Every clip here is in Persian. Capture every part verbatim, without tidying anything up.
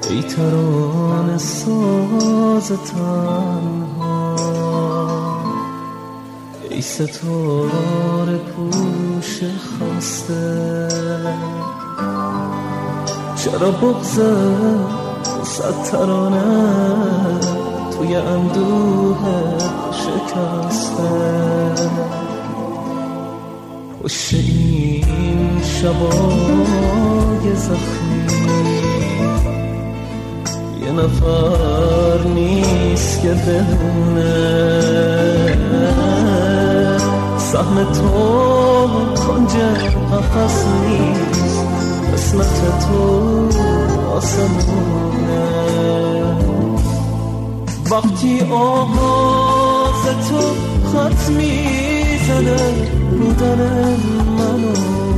ای ترانه ساز تنها، ای ستاره پوش خسته، چرا بغضه صد ترانه توی اندوه شکسته؟ پشت این شبای زخمی یه نفر نیست که بدونه سهم تو کنج قفس نیست، قسمت تو آسمونه. وقتی آواز تو خط میزنه بودن منو،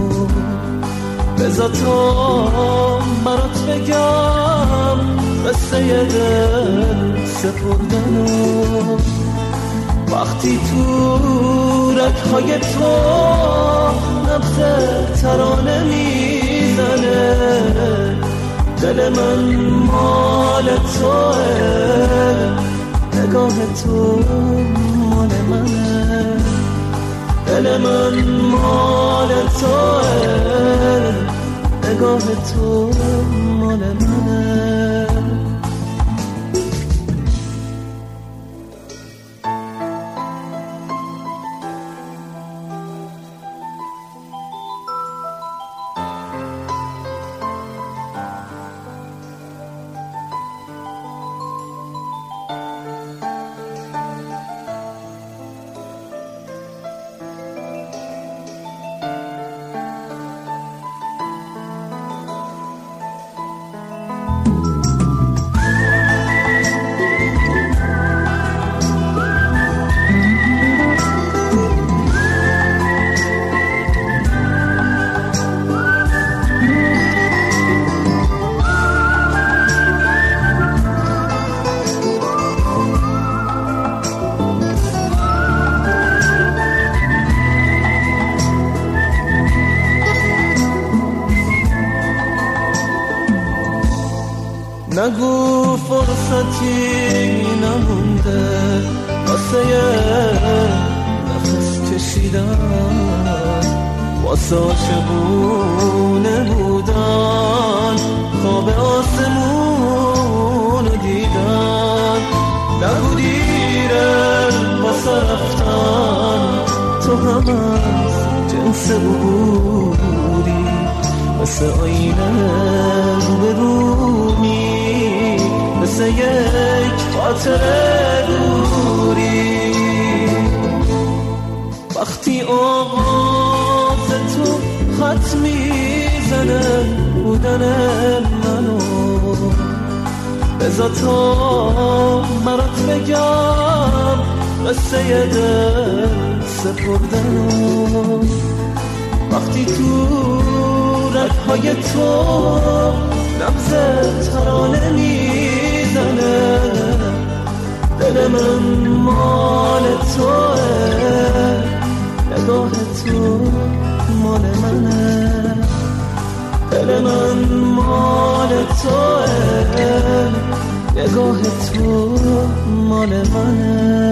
بذار تا برات بگم قصه دل سپردنو. وقتی تو رگ‌های تو نبض ترانه میزنه، دل من مال توه، نگاه تو مال منه. دل من مال توه، نگاه تو مال منه. نگو فرصتی نمونده واسه نفس کشیدن، واسه عاشقونه بودن، خواب آسمون رو دیدن. نگو دیره واسه رفتن، تو هم از جنس بودی، مثل آینه رو به رومی، مثل یک خاطره دوری. وقتی آواز تو خط میزنه بودن منو، بذار تا برات بگم قصه دل سپردنو. وقتی تو رگ‌های تو نبض ترانه میزنه، دل من مال توه، نگاه تو مال منه. دل من مال توه، نگاه تو مال منه.